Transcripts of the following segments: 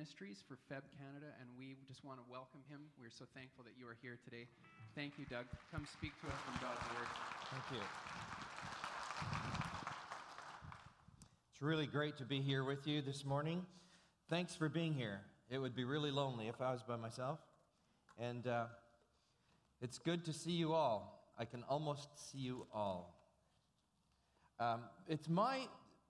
Ministries for FEB Canada, and we just want to welcome him. We're so thankful that you are here today. Thank you, Doug. Come speak to us from God's Word. Thank you. It's really great to be here with you this morning. Thanks for being here. It would be really lonely if I was by myself. And it's good to see you all. I can almost see you all. It's my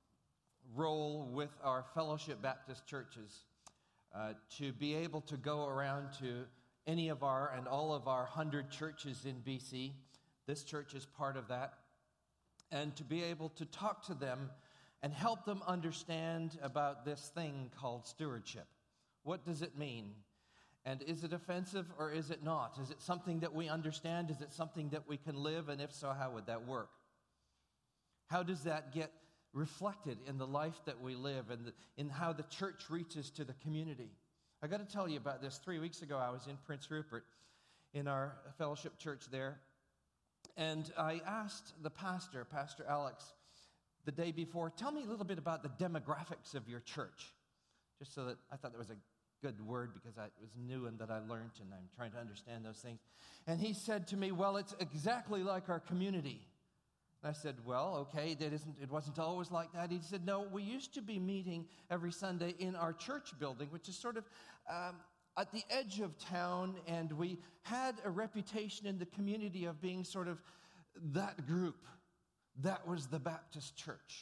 role with our Fellowship Baptist churches to be able to go around to any of our and all of our 100 churches in BC. This church is part of that. And to be able to talk to them and help them understand about this thing called stewardship. What does it mean? And is it offensive or is it not? Is it something that we understand? Is it something that we can live? And if so, how would that work? How does that get reflected in the life that we live and in how the church reaches to the community? I got to tell you about this. 3 weeks ago, I was in Prince Rupert in our fellowship church there. And I asked the pastor, Pastor Alex, the day before, tell me a little bit about the demographics of your church. Just so that I thought that was a good word because it was new and that I learned and I'm trying to understand those things. And he said to me, well, it's exactly like our community. And I said, well, okay, it wasn't always like that. He said, no, we used to be meeting every Sunday in our church building, which is sort of at the edge of town, and we had a reputation in the community of being sort of that group. That was the Baptist church.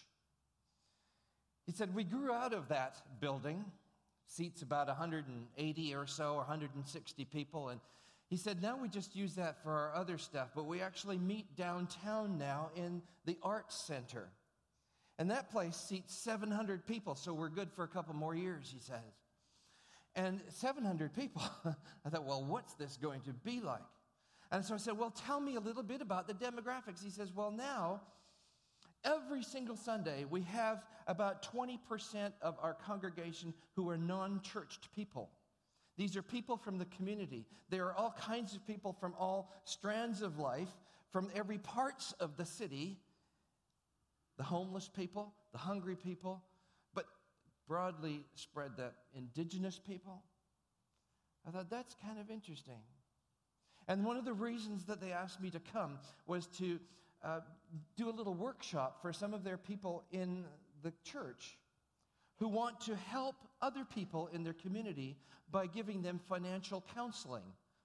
He said, we grew out of that building, seats about 180 or so, or 160 people, and he said, now we just use that for our other stuff, but we actually meet downtown now in the Arts Center. And that place seats 700 people, so we're good for a couple more years, he says. And 700 people, I thought, well, what's this going to be like? And so I said, well, tell me a little bit about the demographics. He says, well, now, every single Sunday, we have about 20% of our congregation who are non-churched people. These are people from the community. There are all kinds of people from all strands of life, from every parts of the city, the homeless people, the hungry people, but broadly spread that indigenous people. I thought, that's kind of interesting. And one of the reasons that they asked me to come was to do a little workshop for some of their people in the church who want to help other people in their community by giving them financial counseling.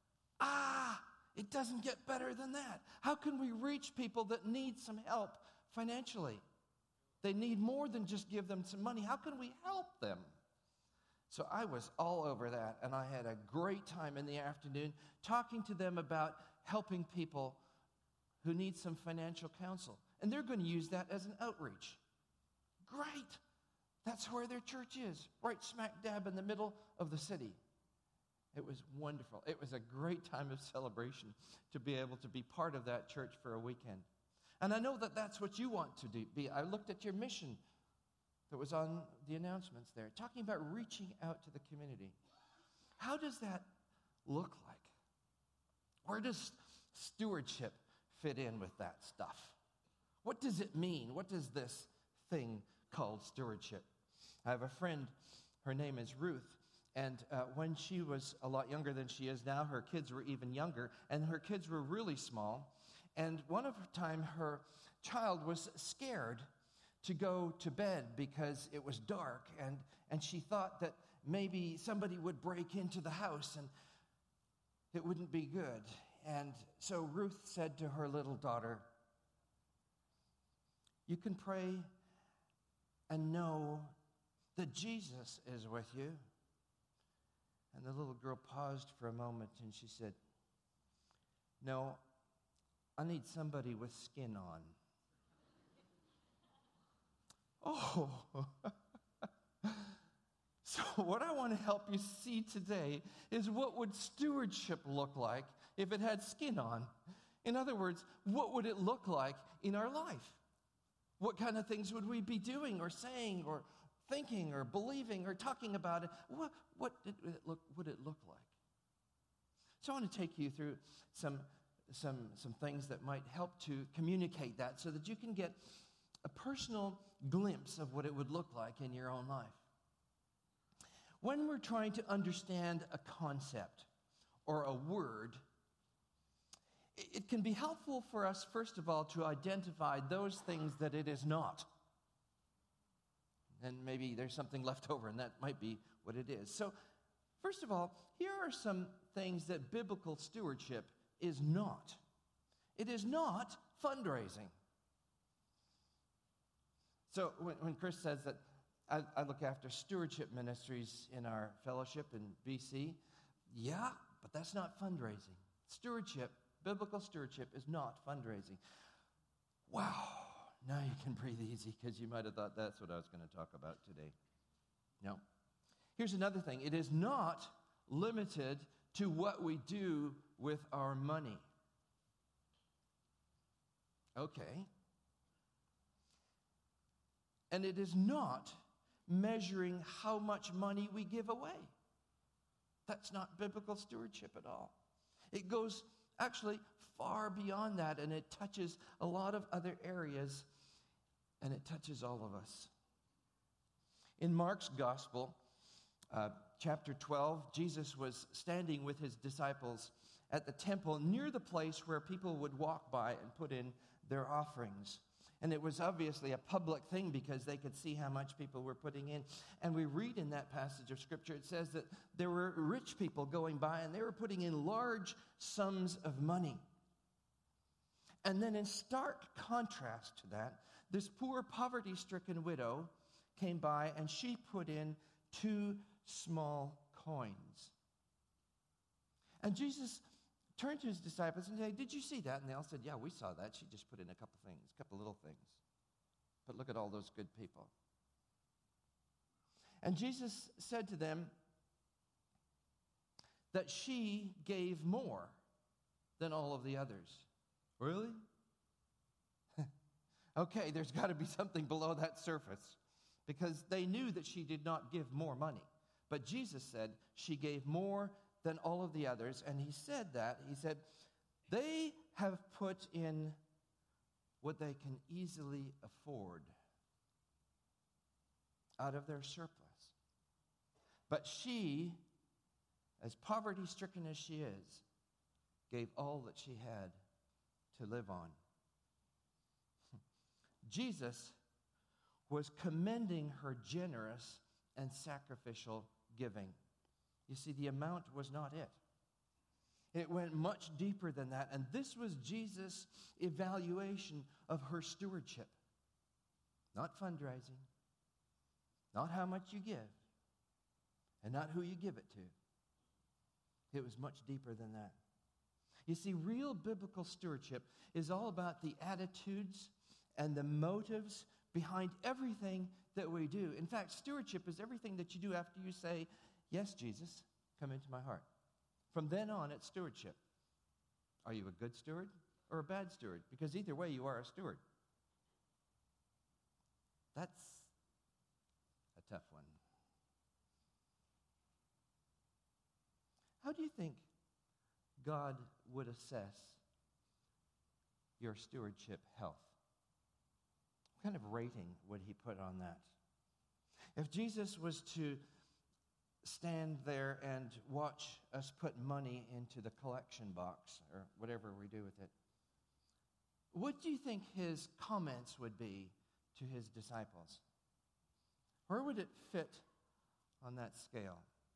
It doesn't get better than that. How can we reach people that need some help financially? They need more than just give them some money. How can we help them? So I was all over that, and I had a great time in the afternoon talking to them about helping people who need some financial counsel. And they're going to use that as an outreach. Great. That's where their church is, right smack dab in the middle of the city. It was wonderful. It was a great time of celebration to be able to be part of that church for a weekend. And I know that that's what you want to be. I looked at your mission that was on the announcements there, talking about reaching out to the community. How does that look like? Where does stewardship fit in with that stuff? What does it mean? What does this thing called stewardship? I have a friend, her name is Ruth, and when she was a lot younger than she is now, her kids were even younger, and her kids were really small. And one of the time, her child was scared to go to bed because it was dark, and she thought that maybe somebody would break into the house and it wouldn't be good. And so Ruth said to her little daughter, you can pray and know that Jesus is with you. And the little girl paused for a moment and she said, no, I need somebody with skin on. Oh, so what I want to help you see today is what would stewardship look like if it had skin on? In other words, what would it look like in our life? What kind of things would we be doing or saying or thinking or believing or talking about it? What would it look like? So I want to take you through some things that might help to communicate that so that you can get a personal glimpse of what it would look like in your own life. when we're trying to understand a concept or a word, it can be helpful for us, first of all, to identify those things that it is not. And maybe there's something left over, and that might be what it is. So, first of all, here are some things that biblical stewardship is not. It is not fundraising. So, when Chris says that I look after stewardship ministries in our fellowship in BC, yeah, but that's not fundraising. Stewardship, biblical stewardship, is not fundraising. Wow, now you can breathe easy because you might have thought that's what I was going to talk about today. No. Here's another thing. It is not limited to what we do with our money. Okay. And it is not measuring how much money we give away. That's not biblical stewardship at all. It goes actually far beyond that, and it touches a lot of other areas, and it touches all of us. In Mark's Gospel, chapter 12, Jesus was standing with his disciples at the temple near the place where people would walk by and put in their offerings. And it was obviously a public thing because they could see how much people were putting in. And we read in that passage of Scripture, it says that there were rich people going by and they were putting in large sums of money. And then in stark contrast to that, this poor poverty-stricken widow came by and she put in 2 small coins. And Jesus turned to his disciples and said, "Did you see that?" And they all said, "Yeah, we saw that. She just put in a couple things, a couple little things. But look at all those good people." And Jesus said to them that she gave more than all of the others. Really? Okay, there's got to be something below that surface, because they knew that she did not give more money. But Jesus said she gave more than all of the others. And he said, they have put in what they can easily afford out of their surplus. But she, as poverty-stricken as she is, gave all that she had to live on. Jesus was commending her generous and sacrificial giving. You see, the amount was not it. It went much deeper than that. And this was Jesus' evaluation of her stewardship. Not fundraising, not how much you give, and not who you give it to. It was much deeper than that. You see, real biblical stewardship is all about the attitudes and the motives behind everything that we do. In fact, stewardship is everything that you do after you say, "Yes, Jesus, come into my heart." From then on, it's stewardship. Are you a good steward or a bad steward? Because either way, you are a steward. That's a tough one. How do you think God would assess your stewardship health? What kind of rating would he put on that? If Jesus was to stand there and watch us put money into the collection box or whatever we do with it, what do you think his comments would be to his disciples? Where would it fit on that scale?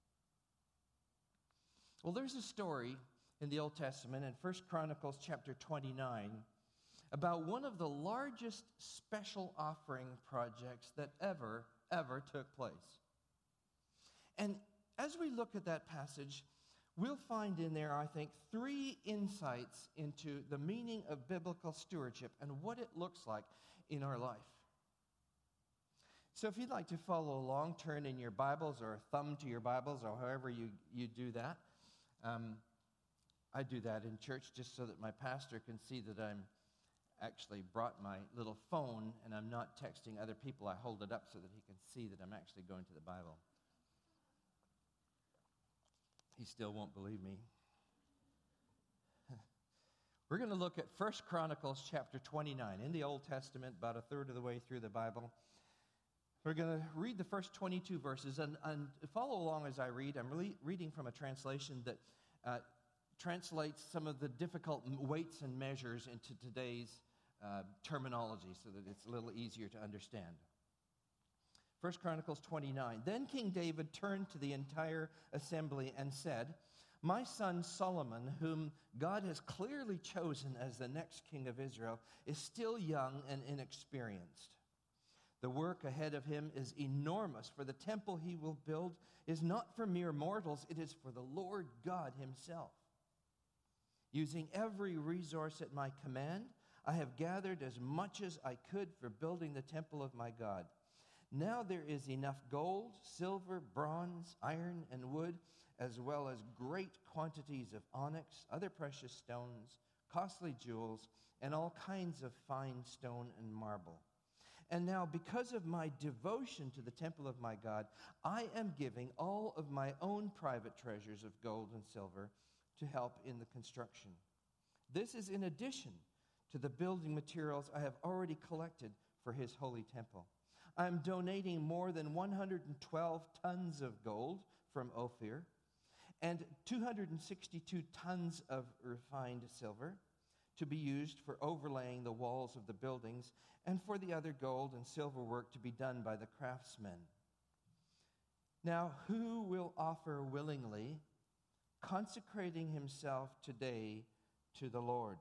Well, there's a story in the Old Testament in 1 Chronicles chapter 29 about one of the largest special offering projects that ever took place. And as we look at that passage, we'll find in there, I think, 3 insights into the meaning of biblical stewardship and what it looks like in our life. So if you'd like to follow along, turn in your Bibles or thumb to your Bibles or however you do that. I do that in church just so that my pastor can see that I'm actually brought my little phone and I'm not texting other people. I hold it up so that he can see that I'm actually going to the Bible. He still won't believe me. We're going to look at 1 Chronicles chapter 29 in the Old Testament, about a third of the way through the Bible. We're going to read the first 22 verses and follow along as I read. I'm really reading from a translation that translates some of the difficult weights and measures into today's terminology so that it's a little easier to understand. 1 Chronicles 29. Then King David turned to the entire assembly and said, "My son Solomon, whom God has clearly chosen as the next king of Israel, is still young and inexperienced. The work ahead of him is enormous, for the temple he will build is not for mere mortals, it is for the Lord God himself. Using every resource at my command, I have gathered as much as I could for building the temple of my God. Now there is enough gold, silver, bronze, iron, and wood, as well as great quantities of onyx, other precious stones, costly jewels, and all kinds of fine stone and marble. And now, because of my devotion to the temple of my God, I am giving all of my own private treasures of gold and silver to help in the construction. This is in addition to the building materials I have already collected for his holy temple. I am donating more than 112 tons of gold from Ophir and 262 tons of refined silver to be used for overlaying the walls of the buildings and for the other gold and silver work to be done by the craftsmen. Now, who will offer willingly, consecrating himself today to the Lord?"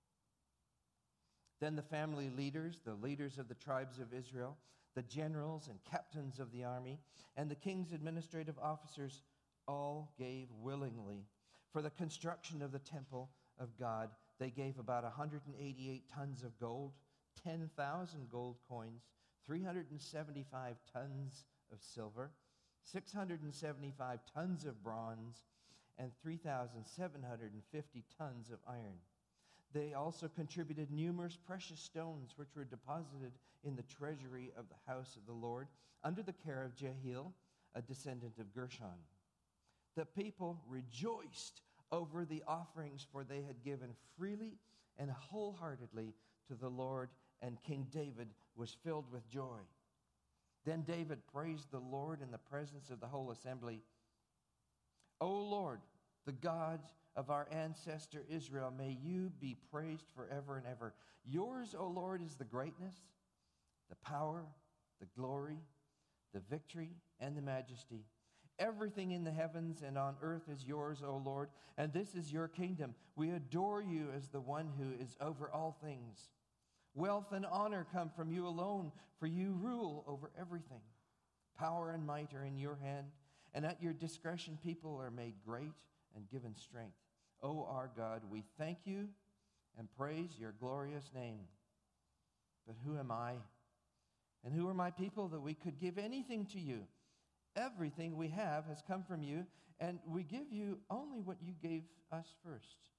Then the family leaders, the leaders of the tribes of Israel, the generals and captains of the army, and the king's administrative officers all gave willingly. For the construction of the temple of God, they gave about 188 tons of gold, 10,000 gold coins, 375 tons of silver, 675 tons of bronze, and 3,750 tons of iron. They also contributed numerous precious stones, which were deposited in the treasury of the house of the Lord, under the care of Jehiel, a descendant of Gershon. The people rejoiced over the offerings, for they had given freely and wholeheartedly to the Lord, and King David was filled with joy. Then David praised the Lord in the presence of the whole assembly. "O Lord, the God of our ancestor Israel, may you be praised forever and ever. Yours, O Lord, is the greatness, the power, the glory, the victory, and the majesty. Everything in the heavens and on earth is yours, O Lord, and this is your kingdom. We adore you as the one who is over all things. Wealth and honor come from you alone, for you rule over everything. Power and might are in your hand, and at your discretion people are made great and given strength. O our God, we thank you and praise your glorious name. But who am I, and who are my people that we could give anything to you? Everything we have has come from you, and we give you only what you gave us first.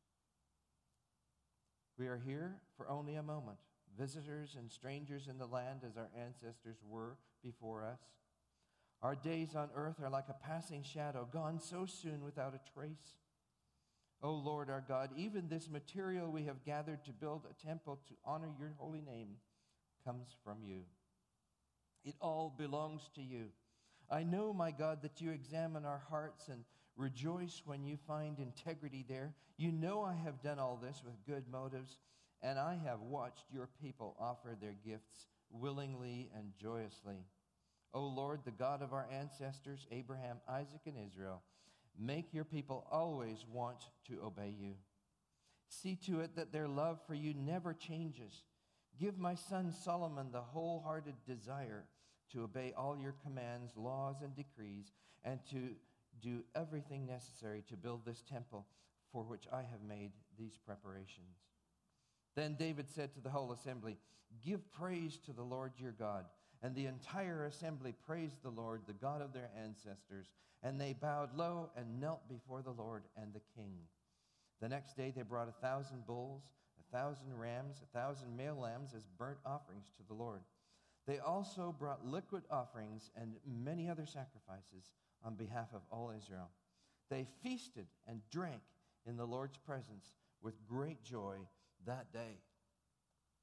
We are here for only a moment, visitors and strangers in the land as our ancestors were before us. Our days on earth are like a passing shadow, gone so soon without a trace. O Lord our God, even this material we have gathered to build a temple to honor your holy name comes from you. It all belongs to you. I know, my God, that you examine our hearts and rejoice when you find integrity there. You know I have done all this with good motives, and I have watched your people offer their gifts willingly and joyously. O Lord, the God of our ancestors, Abraham, Isaac, and Israel, make your people always want to obey you. See to it that their love for you never changes. Give my son Solomon the wholehearted desire to obey all your commands, laws, and decrees, and to do everything necessary to build this temple for which I have made these preparations." Then David said to the whole assembly, "Give praise to the Lord your God." And the entire assembly praised the Lord, the God of their ancestors, and they bowed low and knelt before the Lord and the king. The next day they brought 1,000 bulls, 1,000 rams, 1,000 male lambs as burnt offerings to the Lord. They also brought liquid offerings and many other sacrifices on behalf of all Israel. They feasted and drank in the Lord's presence with great joy that day.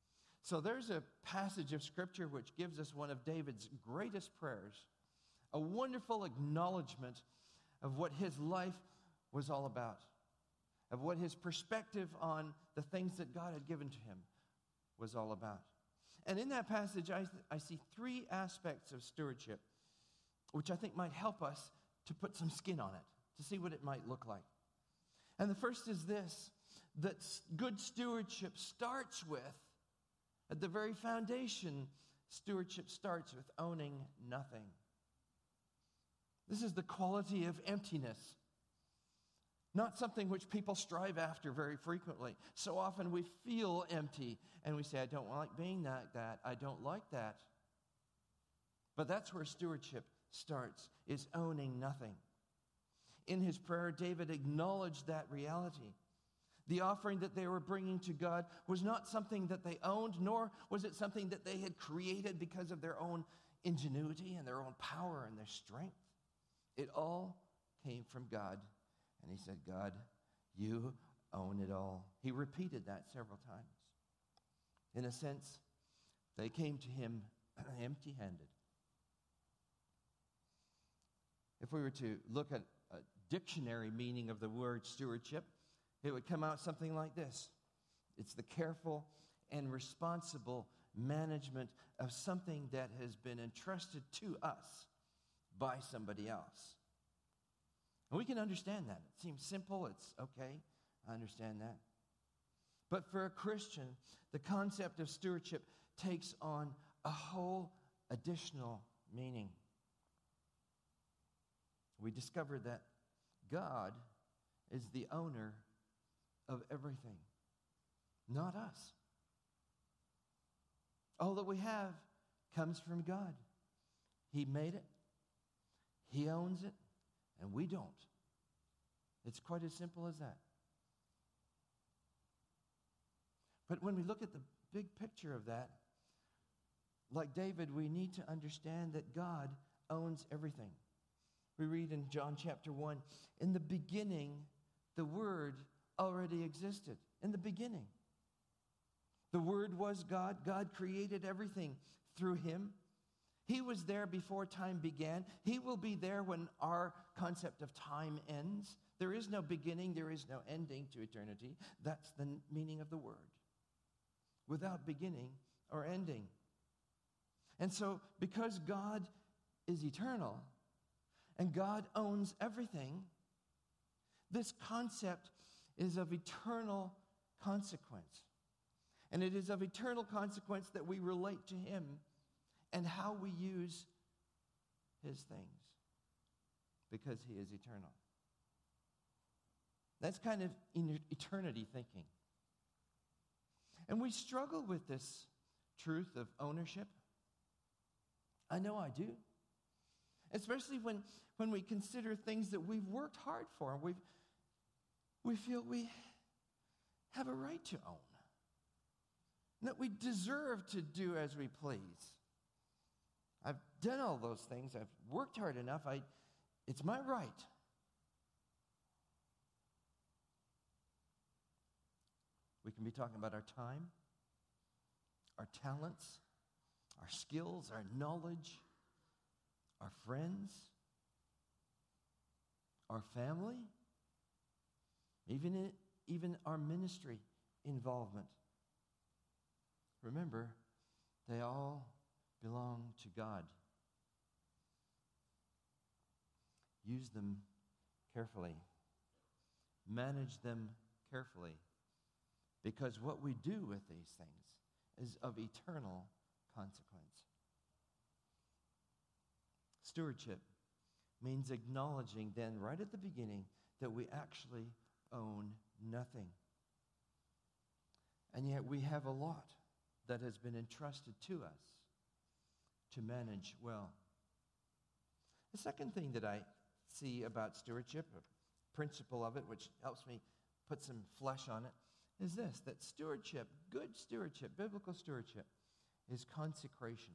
So there's a passage of Scripture which gives us one of David's greatest prayers, a wonderful acknowledgement of what his life was all about, of what his perspective on the things that God had given to him was all about. And in that passage, I see three aspects of stewardship, which I think might help us to put some skin on it, to see what it might look like. And the first is this, that good stewardship starts with, at the very foundation, stewardship starts with owning nothing. This is the quality of emptiness, not something which people strive after very frequently. So often we feel empty and we say, I don't like being like that. I don't like that. But that's where stewardship starts, is owning nothing. In his prayer, David acknowledged that reality. The offering that they were bringing to God was not something that they owned, nor was it something that they had created because of their own ingenuity and their own power and their strength. It all came from God. And he said, God, you own it all. He repeated that several times. In a sense, they came to him empty-handed. If we were to look at a dictionary meaning of the word stewardship, it would come out something like this. It's the careful and responsible management of something that has been entrusted to us by somebody else. And we can understand that. It seems simple. It's okay. I understand that. But for a Christian, the concept of stewardship takes on a whole additional meaning. We discovered that God is the owner of everything, not us. All that we have comes from God. He made it, He owns it, and we don't. It's quite as simple as that. But when we look at the big picture of that, like David, we need to understand that God owns everything. We read in John chapter 1, in the beginning, the Word already existed. In the beginning. The Word was God. God created everything through Him. He was there before time began. He will be there when our concept of time ends. There is no beginning, there is no ending to eternity. That's the meaning of the word. Without beginning or ending. And so, because God is eternal and God owns everything, this concept is of eternal consequence. And it is of eternal consequence that we relate to Him and how we use His things, because He is eternal. That's kind of eternity thinking. And we struggle with this truth of ownership. I know I do. Especially when we consider things that we've worked hard for. We feel we have a right to own. That we deserve to do as we please. I've done all those things. I've worked hard enough. It's my right. We can be talking about our time, our talents, our skills, our knowledge, our friends, our family, even our ministry involvement. Remember, they all belong to God. Use them carefully. Manage them carefully. Because what we do with these things is of eternal consequence. Stewardship means acknowledging then right at the beginning that we actually own nothing. And yet we have a lot that has been entrusted to us to manage well. The second thing that I see about stewardship, a principle of it, which helps me put some flesh on it, is this, that stewardship, good stewardship, biblical stewardship, is consecration.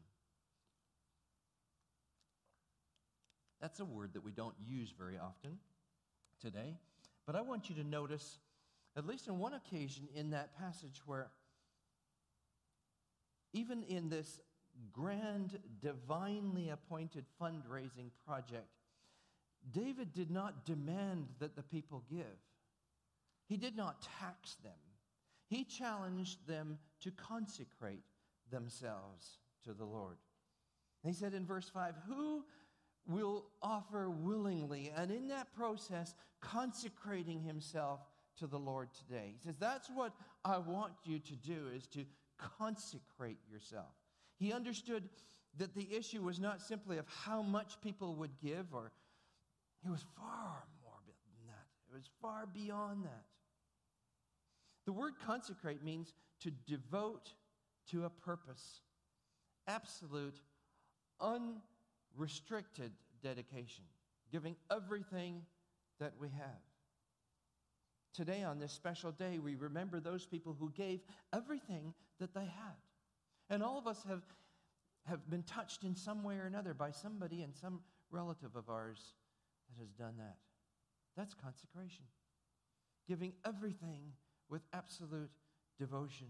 That's a word that we don't use very often today, but I want you to notice, at least on one occasion in that passage, where even in this grand, divinely appointed fundraising project, David did not demand that the people give. He did not tax them. He challenged them to consecrate themselves to the Lord. And he said in verse 5, who will offer willingly, and in that process, consecrating himself to the Lord today? He says, that's what I want you to do, is to consecrate yourself. He understood that the issue was not simply of how much people would give, or it was far more than that. It was far beyond that. The word consecrate means to devote to a purpose. Absolute, unrestricted dedication. Giving everything that we have. Today, on this special day, we remember those people who gave everything that they had. And all of us have been touched in some way or another by somebody and some relative of ours that has done that. That's consecration. Giving everything with absolute devotion.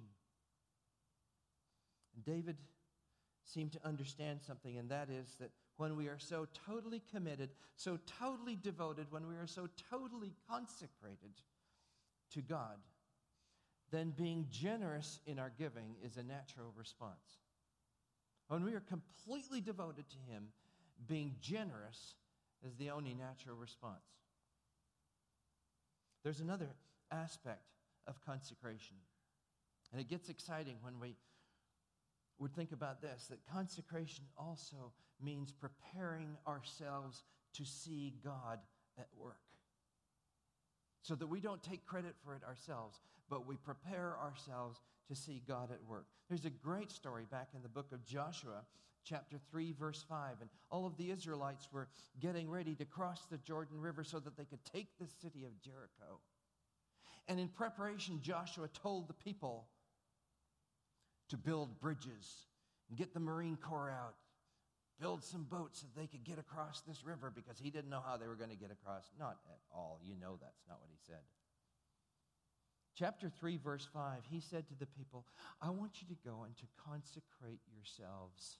And David seemed to understand something, and that is that when we are so totally committed, so totally devoted, when we are so totally consecrated to God, then being generous in our giving is a natural response. When we are completely devoted to Him, being generous is the only natural response. There's another aspect of consecration, and it gets exciting when we would think about this, that consecration also means preparing ourselves to see God at work. So that we don't take credit for it ourselves, but we prepare ourselves to see God at work. There's a great story back in the book of Joshua, chapter 3, verse 5. And all of the Israelites were getting ready to cross the Jordan River so that they could take the city of Jericho. And in preparation, Joshua told the people to build bridges and get the Marine Corps out, build some boats so they could get across this river, because he didn't know how they were going to get across. Not at all. You know that's not what he said. Chapter 3, verse 5, he said to the people, I want you to go and to consecrate yourselves.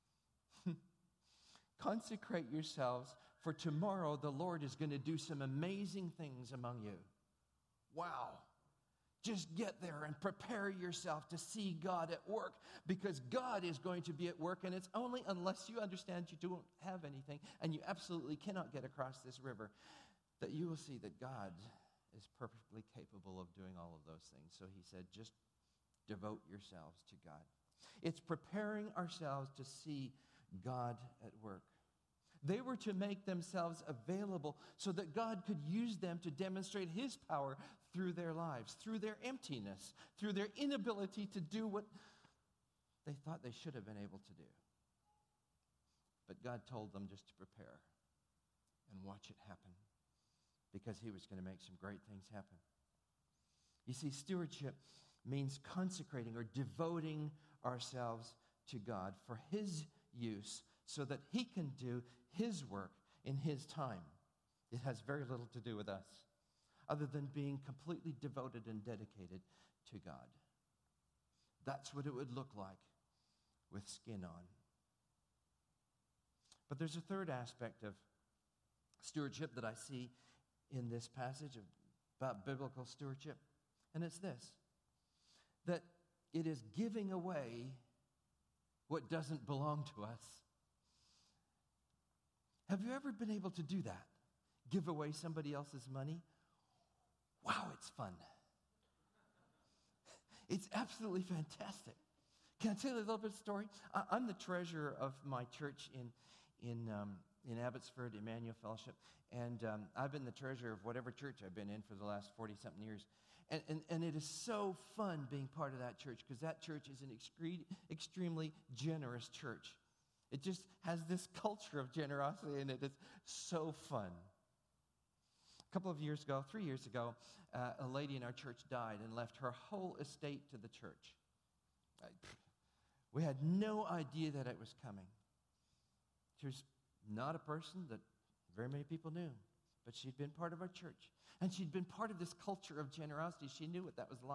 Consecrate yourselves, for tomorrow the Lord is going to do some amazing things among you. Wow. Just get there and prepare yourself to see God at work, because God is going to be at work, and it's only unless you understand you don't have anything and you absolutely cannot get across this river that you will see that God is perfectly capable of doing all of those things. So he said, just devote yourselves to God. It's preparing ourselves to see God at work. They were to make themselves available so that God could use them to demonstrate His power through their lives, through their emptiness, through their inability to do what they thought they should have been able to do. But God told them just to prepare and watch it happen, because He was going to make some great things happen. You see, stewardship means consecrating or devoting ourselves to God for His use so that He can do His work in His time. It has very little to do with us, other than being completely devoted and dedicated to God. That's what it would look like with skin on. But there's a third aspect of stewardship that I see in this passage about biblical stewardship, and it's this, that it is giving away what doesn't belong to us. Have you ever been able to do that? Give away somebody else's money? Wow, it's fun. It's absolutely fantastic. Can I tell you a little bit of a story? I'm the treasurer of my church in Abbotsford, Emmanuel Fellowship, and I've been the treasurer of whatever church I've been in for the last 40-something years. And it is so fun being part of that church, because that church is an extremely generous church. It just has this culture of generosity, and it is so fun. A couple of years ago, 3 years ago, a lady in our church died and left her whole estate to the church. We had no idea that it was coming. She was not a person that very many people knew, but she'd been part of our church. And she'd been part of this culture of generosity. She knew what that was like.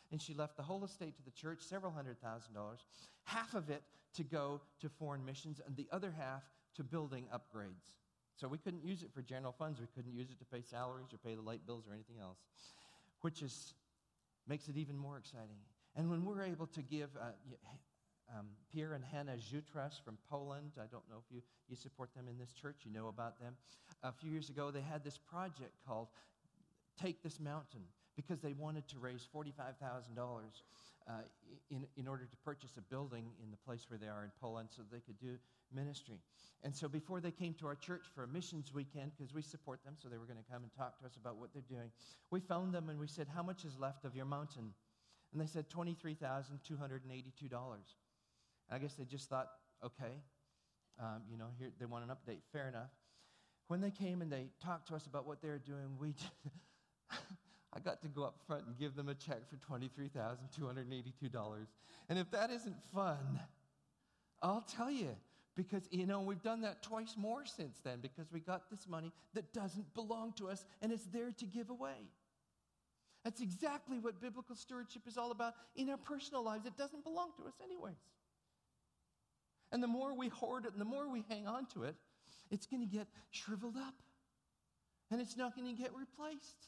And she left the whole estate to the church, several $100,000, half of it to go to foreign missions, and the other half to building upgrades. So we couldn't use it for general funds. We couldn't use it to pay salaries or pay the light bills or anything else, which makes it even more exciting. And when we're able to give Pierre and Hannah Jutras from Poland, I don't know if you support them in this church, you know about them. A few years ago, they had this project called Take This Mountain, because they wanted to raise $45,000 in order to purchase a building in the place where they are in Poland so they could do ministry. And so before they came to our church for a missions weekend, because we support them, so they were going to come and talk to us about what they're doing, we phoned them and we said, how much is left of your mountain? And they said $23,282. I guess they just thought, okay, here they want an update. Fair enough. When they came and they talked to us about what they were doing, I got to go up front and give them a check for $23,282. And if that isn't fun, I'll tell you, because, we've done that twice more since then, because we got this money that doesn't belong to us, and it's there to give away. That's exactly what biblical stewardship is all about in our personal lives. It doesn't belong to us anyways. And the more we hoard it and the more we hang on to it, it's going to get shriveled up. And it's not going to get replaced.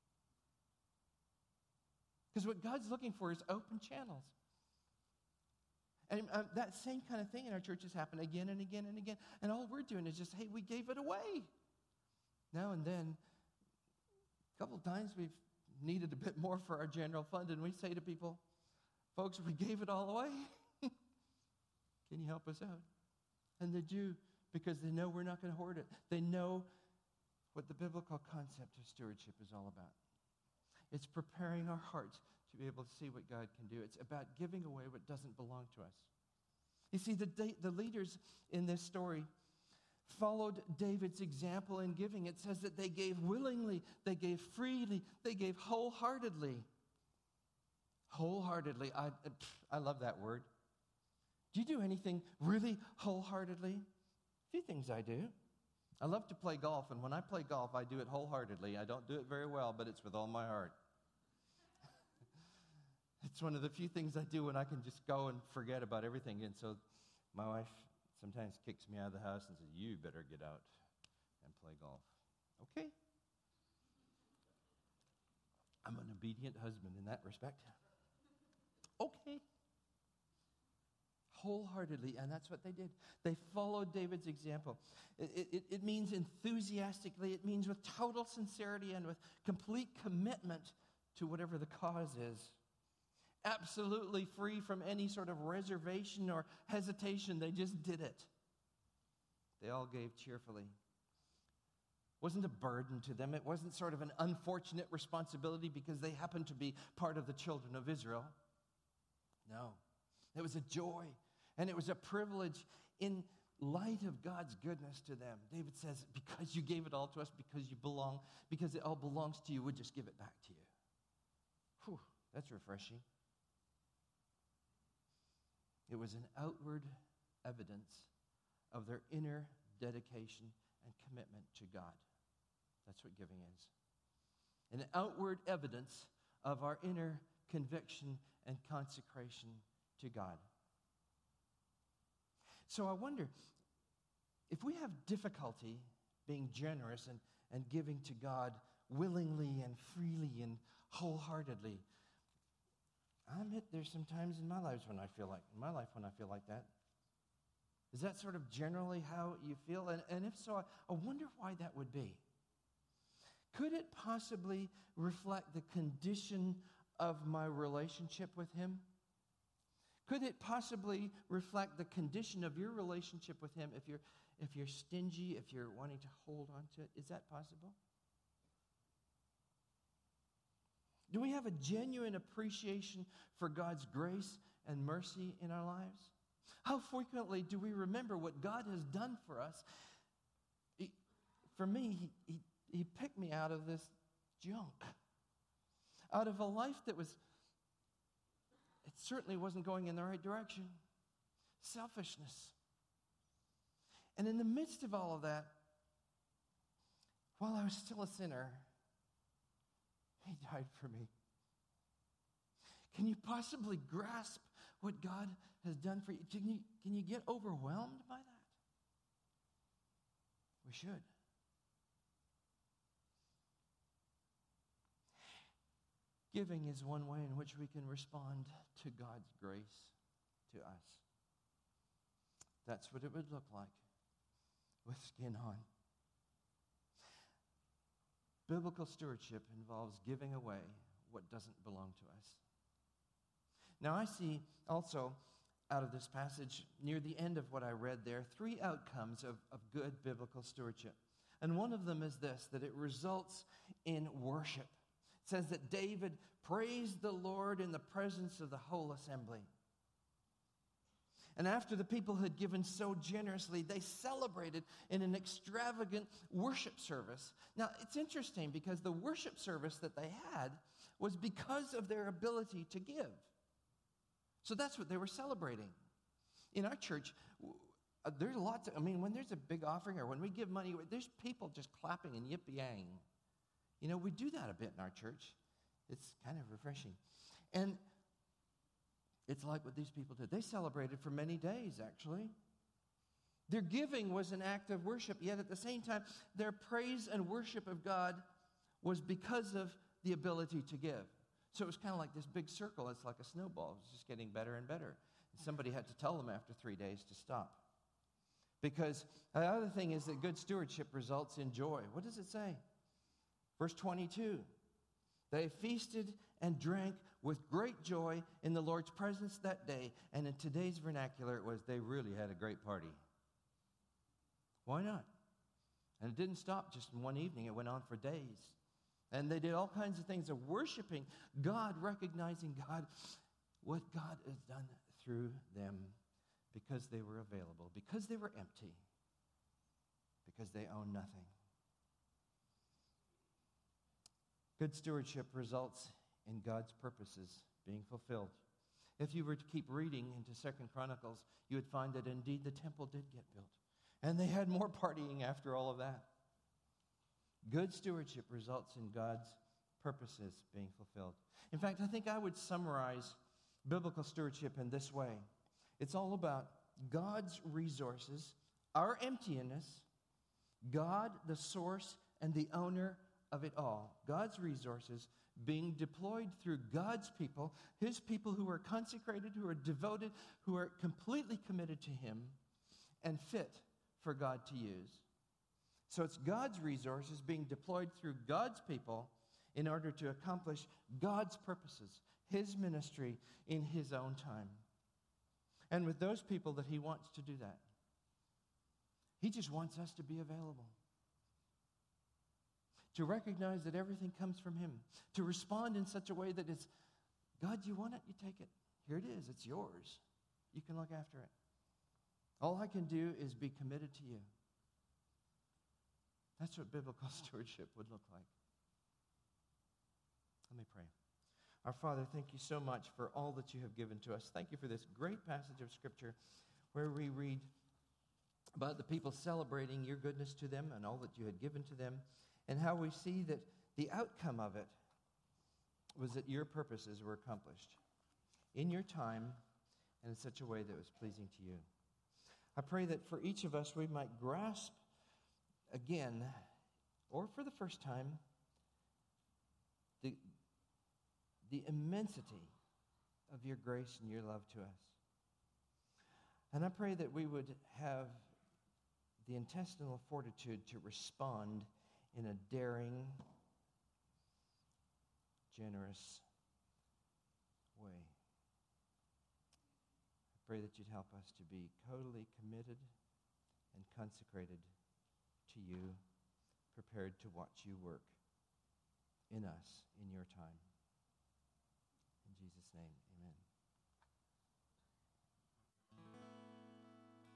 Because what God's looking for is open channels. And that same kind of thing in our churches happen again and again and again. And all we're doing is just, hey, we gave it away. Now and then, a couple of times we've needed a bit more for our general fund, and we say to people, folks, we gave it all away. Can you help us out? And they do, because they know we're not going to hoard it. They know what the biblical concept of stewardship is all about. It's preparing our hearts to be able to see what God can do. It's about giving away what doesn't belong to us. You see, the leaders in this story followed David's example in giving. It says that they gave willingly, they gave freely, they gave wholeheartedly. Wholeheartedly. I love that word. Do you do anything really wholeheartedly? A few things I do. I love to play golf, and when I play golf, I do it wholeheartedly. I don't do it very well, but it's with all my heart. It's one of the few things I do when I can just go and forget about everything. And so my wife sometimes kicks me out of the house and says, you better get out and play golf. Okay. I'm an obedient husband in that respect. Okay. Wholeheartedly, and that's what they did. They followed David's example. It means enthusiastically. It means with total sincerity and with complete commitment to whatever the cause is. Absolutely free from any sort of reservation or hesitation. They just did it. They all gave cheerfully. It wasn't a burden to them. It wasn't sort of an unfortunate responsibility because they happened to be part of the children of Israel. No. It was a joy. And it was a privilege in light of God's goodness to them. David says, because you gave it all to us, because you belong, because it all belongs to you, we'll just give it back to you. Whew, that's refreshing. It was an outward evidence of their inner dedication and commitment to God. That's what giving is. An outward evidence of our inner conviction and consecration to God. So I wonder, if we have difficulty being generous and giving to God willingly and freely and wholeheartedly, I admit there's some times in my life when I feel like that. Is that sort of generally how you feel? And if so, I wonder why that would be. Could it possibly reflect the condition of my relationship with Him? Could it possibly reflect the condition of your relationship with Him if you're stingy, if you're wanting to hold on to it? Is that possible? Do we have a genuine appreciation for God's grace and mercy in our lives? How frequently do we remember what God has done for us? For me, He picked me out of this junk, out of a life that was, it certainly wasn't going in the right direction. Selfishness. And in the midst of all of that, while I was still a sinner, He died for me. Can you possibly grasp what God has done for you? Can you get overwhelmed by that? We should. Giving is one way in which we can respond to God's grace to us. That's what it would look like with skin on. Biblical stewardship involves giving away what doesn't belong to us. Now, I see also out of this passage, near the end of what I read there, three outcomes of good biblical stewardship. And one of them is this, that it results in worship. It says that David praised the Lord in the presence of the whole assembly. And after the people had given so generously, they celebrated in an extravagant worship service. Now, it's interesting because the worship service that they had was because of their ability to give. So that's what they were celebrating. In our church, there's lots of, when there's a big offering or when we give money, there's people just clapping and yippee-yang. We do that a bit in our church. It's kind of refreshing. And it's like what these people did. They celebrated for many days, actually. Their giving was an act of worship, yet at the same time, their praise and worship of God was because of the ability to give. So it was kind of like this big circle. It's like a snowball. It was just getting better and better. And somebody had to tell them after 3 days to stop. Because the other thing is that good stewardship results in joy. What does it say? Verse 22. They feasted and drank with great joy in the Lord's presence that day. And in today's vernacular, it was they really had a great party. Why not? And it didn't stop just in one evening. It went on for days. And they did all kinds of things of worshiping God, recognizing God, what God has done through them because they were available, because they were empty, because they owned nothing. Good stewardship results in God's purposes being fulfilled. If you were to keep reading into 2 Chronicles, you would find that indeed the temple did get built. And they had more partying after all of that. Good stewardship results in God's purposes being fulfilled. In fact, I think I would summarize biblical stewardship in this way. It's all about God's resources, our emptiness, God, the source and the owner of it all. God's resources being deployed through God's people, His people who are consecrated, who are devoted, who are completely committed to Him and fit for God to use. So it's God's resources being deployed through God's people in order to accomplish God's purposes, His ministry in His own time. And with those people that He wants to do that. He just wants us to be available. To recognize that everything comes from Him. To respond in such a way that it's, God, you want it? You take it. Here it is. It's yours. You can look after it. All I can do is be committed to you. That's what biblical stewardship would look like. Let me pray. Our Father, thank you so much for all that you have given to us. Thank you for this great passage of Scripture where we read about the people celebrating your goodness to them and all that you had given to them, and how we see that the outcome of it was that your purposes were accomplished in your time and in such a way that was pleasing to you. I pray that for each of us we might grasp again, or for the first time, the immensity of your grace and your love to us. And I pray that we would have the intestinal fortitude to respond in a daring, generous way. I pray that you'd help us to be totally committed and consecrated to you, prepared to watch you work in us in your time. In Jesus' name, amen.